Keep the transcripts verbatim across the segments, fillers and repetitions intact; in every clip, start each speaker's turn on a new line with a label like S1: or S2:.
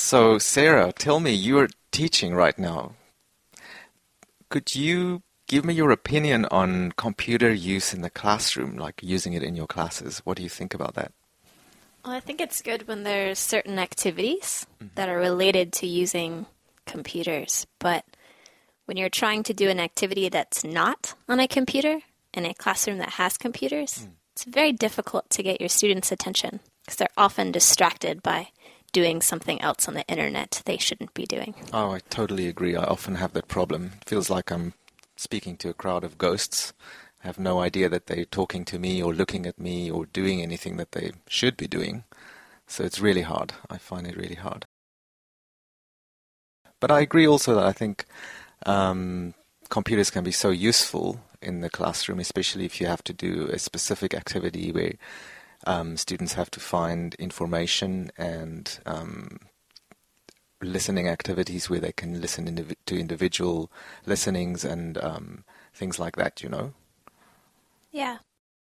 S1: So, Sarah, tell me, you're teaching right now. Could you give me your opinion on computer use in the classroom, like using it in your classes? What do you think about that?
S2: Well, I think it's good when there's certain activities mm-hmm. that are related to using computers. But when you're trying to do an activity that's not on a computer in a classroom that has computers, mm. it's very difficult to get your students' attention because they're often distracted by doing something else on the internet they shouldn't be doing.
S1: Oh, I totally agree. I often have that problem. It feels like I'm speaking to a crowd of ghosts. I have no idea that they're talking to me or looking at me or doing anything that they should be doing. So it's really hard. I find it really hard. But I agree also that I think um, computers can be so useful in the classroom, especially if you have to do a specific activity where um, students have to find information and um, listening activities where they can listen indiv- to individual listenings and um, things like that, you know.
S2: Yeah.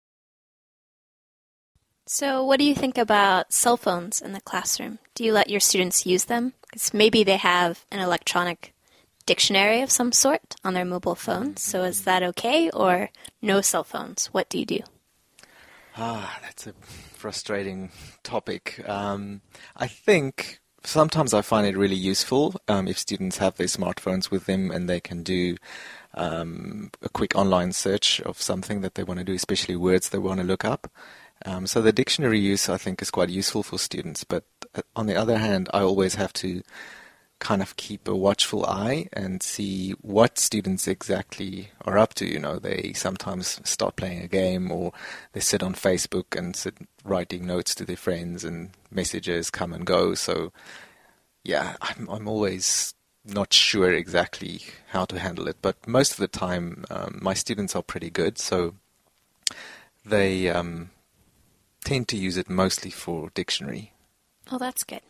S2: So what do you think about cell phones in the classroom? Do you let your students use them? Because maybe they have an electronic dictionary of some sort on their mobile phones. So is that okay, or no cell phones? What do you do?
S1: Ah, that's a frustrating topic. Um, I think sometimes I find it really useful um, if students have their smartphones with them and they can do um, a quick online search of something that they want to do, especially words they want to look up. Um, so the dictionary use, I think, is quite useful for students. But on the other hand, I always have to kind of keep a watchful eye and see what students exactly are up to. You know, they sometimes start playing a game or they sit on Facebook and sit writing notes to their friends and messages come and go. So, yeah, I'm, I'm always not sure exactly how to handle it. But most of the time, um, my students are pretty good. So they um, tend to use it mostly for dictionary.
S2: Oh, that's good.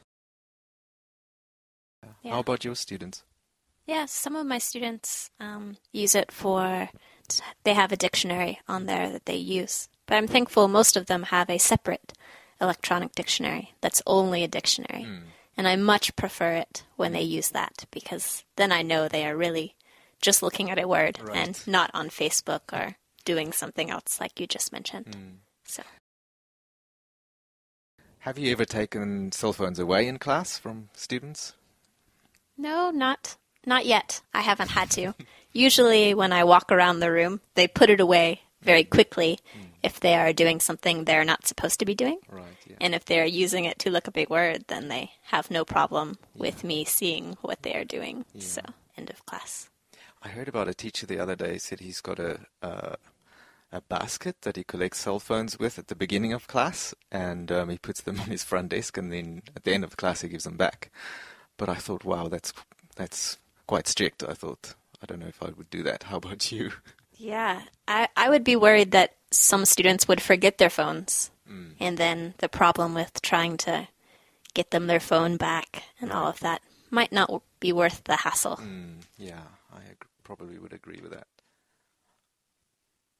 S1: Yeah. How about your students?
S2: Yeah, some of my students um, use it for, they have a dictionary on there that they use. But I'm thankful most of them have a separate electronic dictionary that's only a dictionary. Mm. And I much prefer it when they use that, because then I know they are really just looking at a word right. and not on Facebook or doing something else like you just mentioned. Mm. So.
S1: Have you ever taken cell phones away in class from students?
S2: No, not not yet. I haven't had to. Usually when I walk around the room, they put it away very quickly mm. if they are doing something they're not supposed to be doing.
S1: Right, yeah.
S2: And if they're using it to look up a word, then they have no problem yeah. with me seeing what they are doing. Yeah. So, end of class.
S1: I heard about a teacher the other day said he's got a uh, a basket that he collects cell phones with at the beginning of class, and um, he puts them on his front desk, and then at the end of the class he gives them back. But I thought, wow, that's that's quite strict. I thought, I don't know if I would do that. How about you?
S2: Yeah, I, I would be worried that some students would forget their phones. Mm. And then the problem with trying to get them their phone back and all of that might not be worth the hassle.
S1: Mm, yeah, I ag- probably would agree with that.